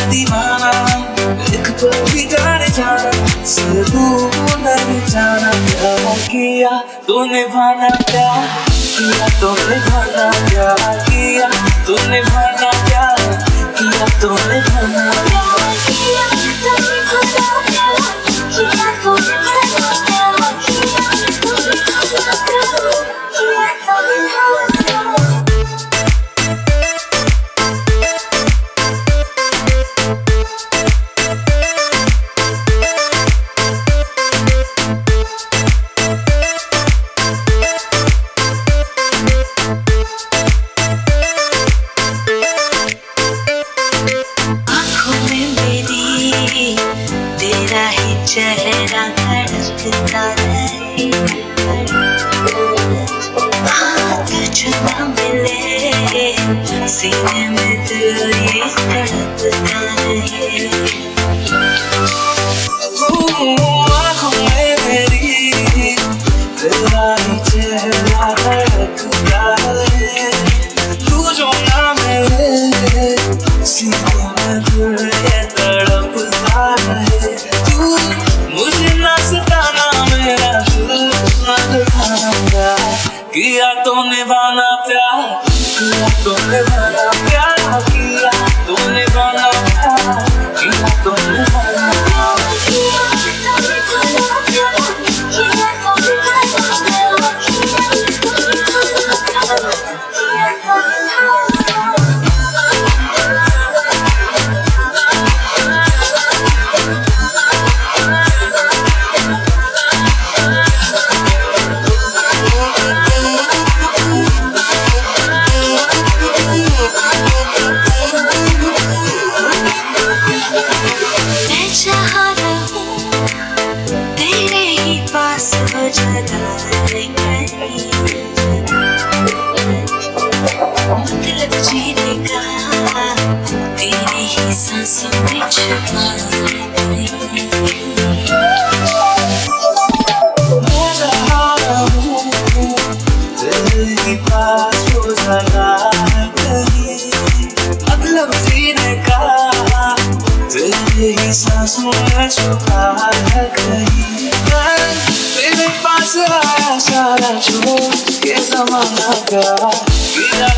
दीवाना, एक पल भी जाने जाना से दूर नहीं जाना। प्यार किया तूने भाना, प्यार किया तूने भाना, प्यार किया तूने भाना, प्यार किया तूने भाना, प्यार किया तूने भाना, प्यार किया तूने भाना, प्यार किया तूने भाना, प्यार किया तूने भाना। चेहरा धड़कता रहे, हाथ छुआ मिले, सीने में दिल ये धड़कता रहे। आँखों में मेरी तेरा ही चेहरा धड़कता रहे, तू जो ना मिले सीने में दिल ये तड़पता रहे। मुझे ना सताना, मेरा दिल ना दुखाना, प्यार किया तूने भाना, प्यार किया तूने भाना, प्यार किया तूने भाना, प्यार किया तूने भाना, प्यार किया तूने भाना, प्यार किया तूने भाना, प्यार किया तूने भाना, प्यार किया तूने भाना। मतलब जीने का तेरी ही सांसों में छुपा मैं जहाँ रहूं तेरे ही पास रोजाना कहीं। मतलब जीने का तेरे ही सांसों में छुपा है कहीं। तेरे पास आया सारा छोड़ के ज़माना का, किया